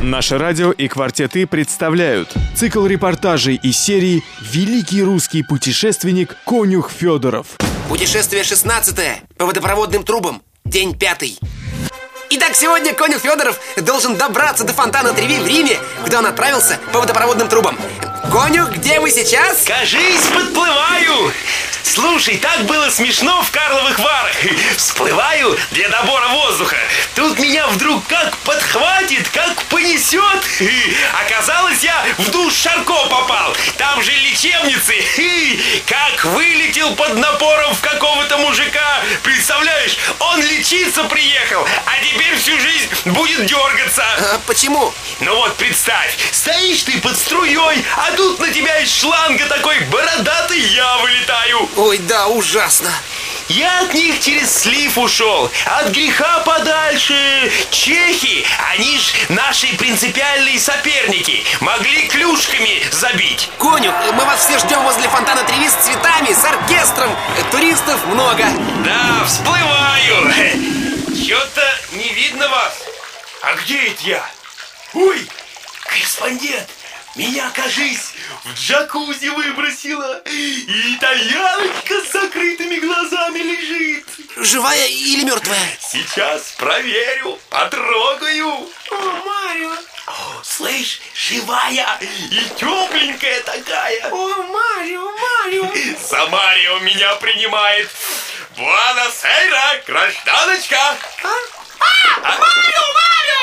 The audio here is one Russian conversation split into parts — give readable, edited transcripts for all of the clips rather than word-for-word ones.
Наше радио и «Квартеты» представляют цикл репортажей из серии «Великий русский путешественник Конюх Федоров». Путешествие 16-е по водопроводным трубам, день 5. Итак, сегодня Конюх Федоров должен добраться до фонтана Треви в Риме, куда он отправился по водопроводным трубам. Конюх, где вы сейчас? Кажись, подплываю. Слушай, так было смешно в Карловых Варах. Всплываю для добора воздуха. Тут меня вдруг как подхватит, как понесет. Оказалось, я в душ Шарко попал. Там же лечебницы. Как вылетел под напором в какого-то мужика. Представляешь, он лечиться приехал, а теперь всю жизнь будет дергаться. А почему? Ну вот представь, стоишь ты под струей, а тут на тебя из шланга такой бородатый я вылетаю. Ой, да, ужасно. Я от них через слив ушел, от греха подальше. Чехи, они ж наши принципиальные соперники, могли клюшками забить. Конюх, мы вас все ждем возле фонтана Треви с цветами, с оркестром. Туристов много. Да, всплываю. Чё-то не видно вас. А где это я? Ой, корреспондент, меня, кажись, в джакузи выбросила. И Яночка с закрытыми глазами лежит. Живая или мертвая? Сейчас проверю, потрогаю. О, Марио. О, слышь, живая и тепленькая такая. О, Марио. За Марио меня принимает. Буэнос-Эйра, гражданочка. Марио!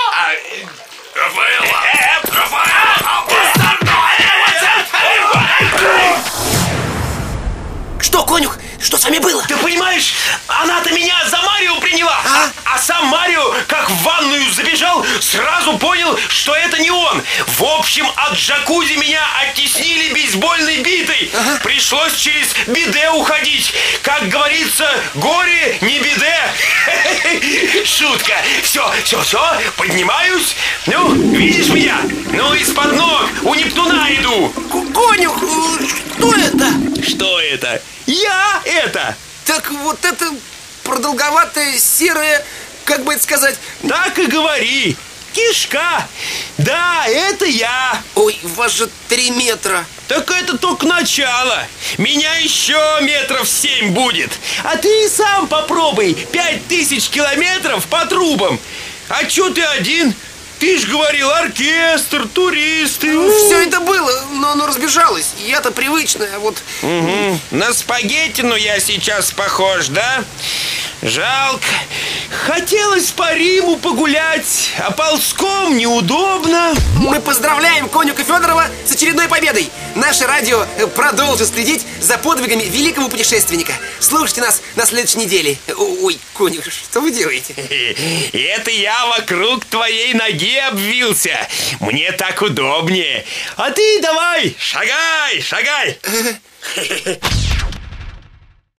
Что, Конюх? Что с вами было? Ты понимаешь, она-то меня за Марио приняла, а сам Марио, как в ванную забежал, сразу понял, что это не он. В общем, от джакузи меня оттеснили бейсбольной битой. Пришлось через биде уходить. Как говорится, горе не биде. Шутка. Все, поднимаюсь. Ну, видишь меня? Ну, из-под ног у Нептуна иду. Конюх, что это? Что это? Я это! Так вот это продолговатое, серое, как бы это сказать... Так и говори! Кишка! Да, это я! Ой, у вас же 3 метра. Так это только начало. Меня еще метров 7 будет. А ты сам попробуй 5000 километров по трубам. А че ты один? Ты ж говорил, оркестр, туристы. Все это было, но оно разбежалось. Я-то привычная, вот... На спагеттину я сейчас похож, да? Жалко. Хотелось по Риму погулять, а ползком неудобно. Мы поздравляем Конюха Федорова с очередной победой. Наше радио продолжит следить за подвигами великого путешественника. Слушайте нас на следующей неделе. Ой, Конюх, что вы делаете? Это я вокруг твоей ноги обвился. Мне так удобнее. А ты давай, шагай.